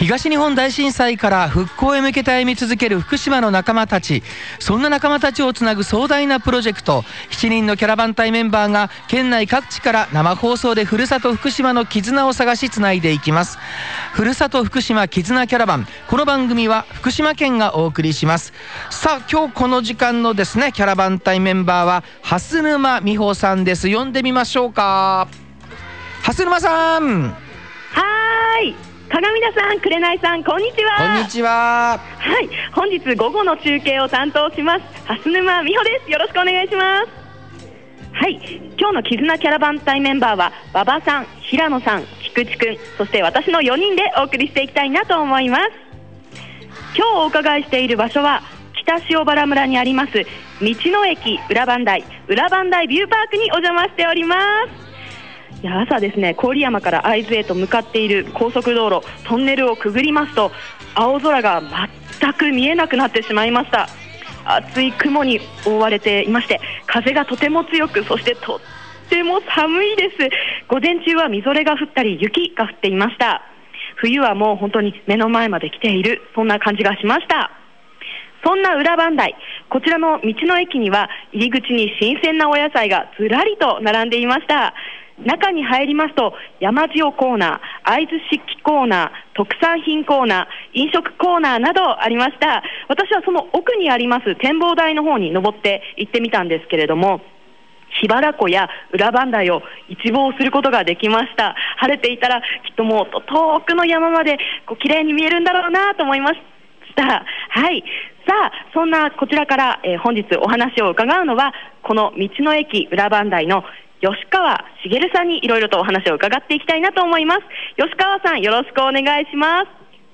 東日本大震災から復興へ向けて歩み続ける福島の仲間たち、そんな仲間たちをつなぐ壮大なプロジェクト、7人のキャラバン隊メンバーが県内各地から生放送でふるさと福島の絆を探しつないでいきます。ふるさと福島絆キャラバン、この番組は福島県がお送りします。さあ、今日この時間のですねキャラバン隊メンバーは蓮沼美穂さんです。呼んでみましょうか。蓮沼さん。 はーい、鏡田さん、紅さん、こんにちは。 こんにちは。 はい、本日午後の中継を担当します蓮沼美穂です。よろしくお願いします。はい、今日の絆キャラバン隊メンバーは馬場さん、平野さん、菊池くん、そして私の4人でお送りしていきたいなと思います。今日お伺いしている場所は北塩原村にあります道の駅裏磐梯ビューパークにお邪魔しております。いや、朝ですね、郡山から会津へと向かっている高速道路トンネルをくぐりますと青空が全く見えなくなってしまいました。厚い雲に覆われていまして風がとても強く、そしてとっても寒いです。午前中はみぞれが降ったり雪が降っていました。冬はもう本当に目の前まで来ている、そんな感じがしました。そんな裏磐梯、こちらの道の駅には入り口に新鮮なお野菜がずらりと並んでいました。中に入りますと山塩コーナー、会津漆器コーナー、特産品コーナー、飲食コーナーなどありました。私はその奥にあります展望台の方に登って行ってみたんですけれども、桧原湖や裏磐梯を一望することができました。晴れていたらきっともう遠くの山まで綺麗に見えるんだろうなと思いました。はい、さあ、そんなこちらから、本日お話を伺うのはこの道の駅裏磐梯の吉川茂さんにいろいろとお話を伺っていきたいなと思います。吉川さん、よろしくお願いします。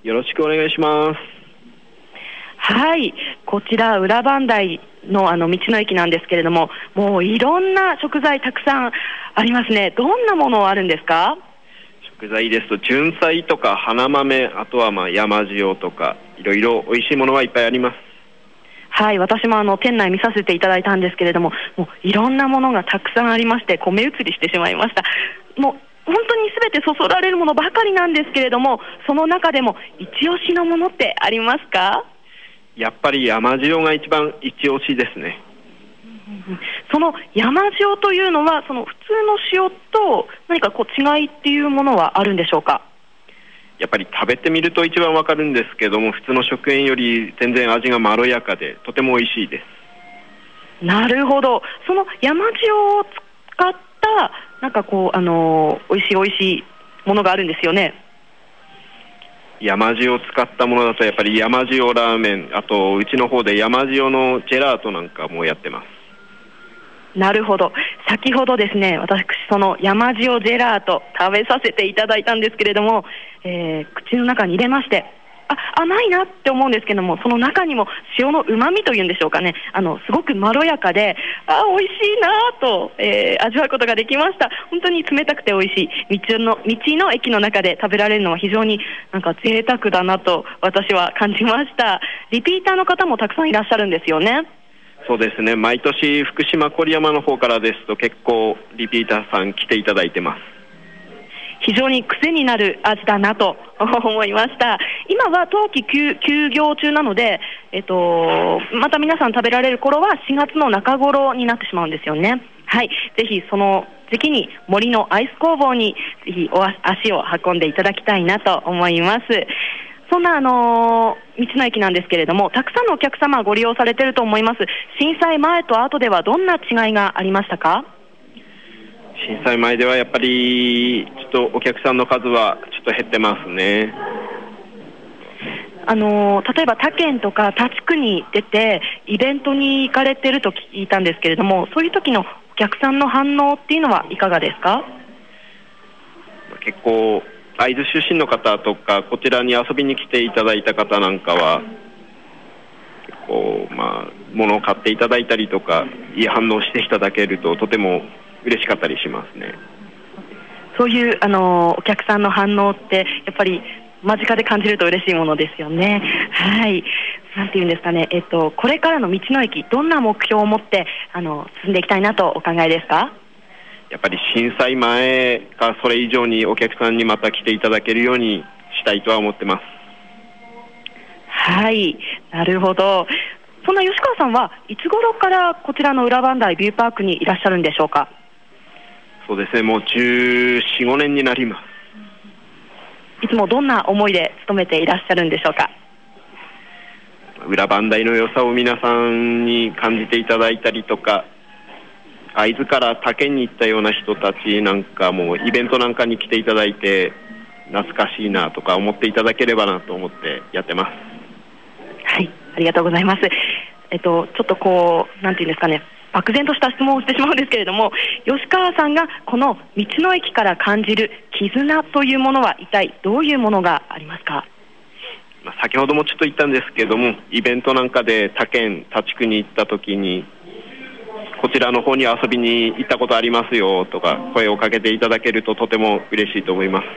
よろしくお願いします。 はい、こちら裏磐梯の道の駅なんですけれども、もういろんな食材たくさんありますね。どんなものあるんですか？ 食材ですと純菜とか花豆、あとは山塩とかいろいろ美味しいものはいっぱいあります。 はい、私も店内見させていただいたんですけれども、もういろんなものがたくさんありまして目移りしてしまいました。もう本当に全てそそられるものばかりなんですけれども、その中でも一押しのものってありますか？ やっぱり山塩が一番一押しですね。 その山塩というのはその普通の塩と何か違いっていうものはあるんでしょうか？ やっぱり食べてみると一番わかるんですけども、普通の食塩より全然味がまろやかでとても美味しいです。 なるほど。その山塩を使ったなんか美味しいものがあるんですよね。 山塩を使ったものだとやっぱり山塩ラーメン、あとうちの方で山塩のジェラートなんかもやってます。 なるほど。先ほどですね、私その山塩ジェラート食べさせていただいたんですけれども、口の中に入れまして、甘いなって思うんですけども、その中にも塩の旨味というんでしょうかね、すごくまろやかで美味しいなと、味わうことができました。本当に冷たくて美味しい道の駅の中で食べられるのは非常になんか贅沢だなと私は感じました。リピーターの方もたくさんいらっしゃるんですよね。 そうですね、毎年福島郡山の方からですと結構リピーターさん来ていただいてます。 非常に癖になる味だなと思いました。今は冬季休業中なので、また皆さん食べられる頃は4月の中頃になってしまうんですよね。はい、ぜひその時期に森のアイス工房にぜひ足を運んでいただきたいなと思います。そんな道の駅なんですけれども、たくさんのお客様ご利用されていると思います。震災前と後ではどんな違いがありましたか？ 震災前ではやっぱりちょっとお客さんの数はちょっと減ってますね。 例えば他県とか他地区に出てイベントに行かれてると聞いたんですけれども、そういう時のお客さんの反応っていうのはいかがですか？ 結構会津出身の方とかこちらに遊びに来ていただいた方なんかは結構物を買っていただいたりとかいい反応していただけるととても嬉しかったりしますね。 そういうお客さんの反応ってやっぱり間近で感じると嬉しいものですよね。はい、なんていうんですかね、これからの道の駅どんな目標を持って進んでいきたいなとお考えですか？ やっぱり震災前かそれ以上にお客さんにまた来ていただけるようにしたいとは思ってます。 はい、なるほど。そんな吉川さんはいつ頃からこちらの裏磐梯ビューパークにいらっしゃるんでしょうか？ そうですね、もう14、15年になります。 いつもどんな思いで勤めていらっしゃるんでしょうか？ 裏磐梯の良さを皆さんに感じていただいたりとか、会津から他県に行ったような人たちなんかもイベントなんかに来ていただいて懐かしいなとか思っていただければなと思ってやってます。 はい、ありがとうございます。ちょっとこうなんていうんですかね、漠然とした質問をしてしまうんですけれども、吉川さんがこの道の駅から感じる絆というものは一体どういうものがありますか？ 先ほどもちょっと言ったんですけども、イベントなんかで他県他地区に行った時にこちらの方に遊びに行ったことありますよとか声をかけていただけるととても嬉しいと思います。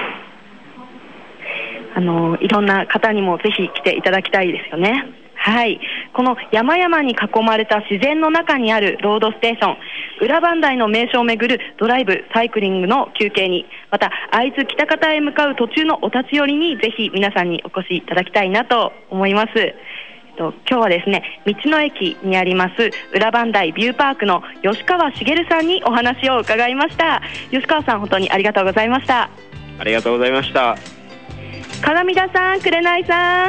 いろんな方にもぜひ来ていただきたいですよね。はい、この山々に囲まれた自然の中にあるロードステーション、裏磐梯の名所を巡るドライブサイクリングの休憩に、また会津喜多方へ向かう途中のお立ち寄りにぜひ皆さんにお越しいただきたいなと思います。今日はですね、道の駅にあります裏磐梯ビューパークの吉川茂さんにお話を伺いました。吉川さん、本当にありがとうございました。 ありがとうございました。 鏡田さん、紅さん、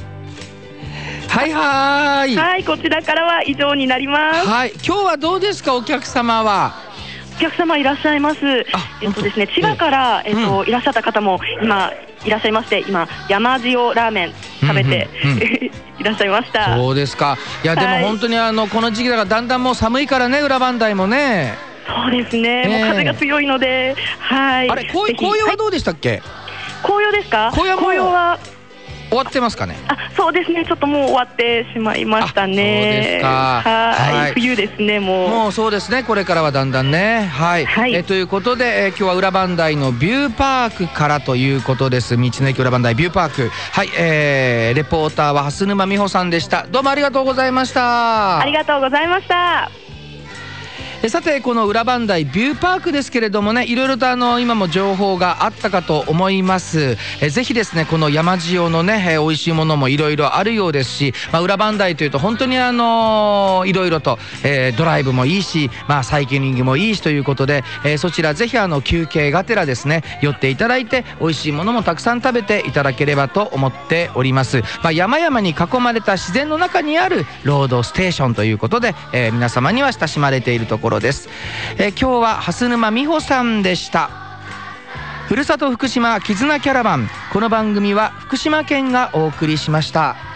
はい、こちらからは以上になります。 はい、今日はどうですか、お客様は？ お客様いらっしゃいます。ですね、千葉から、いらっしゃった方も今いらっしゃいまして、今山塩ラーメン食べて、いらっしゃいました。 そうですか。いや、でも本当にこの時期だからだんだんもう寒いからね、裏磐梯もね。 そうですね、もう風が強いので、はい。 あれ、紅葉はどうでしたっけ？ 紅葉ですか？紅葉は終わってますかね？ そうですね、ちょっともう終わってしまいましたね。 そうですか。 はい、冬ですね、もうそうですね、これからはだんだんね。はい、ということで、今日は裏磐梯のビューパークからということです。道の駅裏磐梯ビューパーク、はい、レポーターは蓮沼美穂さんでした。どうもありがとうございました。 ありがとうございました。 さて、この裏磐梯ビューパークですけれどもね、いろいろと今も情報があったかと思います。ぜひですね、この山塩のね、美味しいものもいろいろあるようですし、裏磐梯というと本当にいろいろと、ドライブもいいし、サイクリングもいいしということで、そちらぜひ休憩がてらですね、寄っていただいて美味しいものもたくさん食べていただければと思っております。山々に囲まれた自然の中にあるロードステーションということで、皆様には親しまれているところです。今日は蓮沼美穂さんでした。ふるさと福島絆キャラバン、この番組は福島県がお送りしました。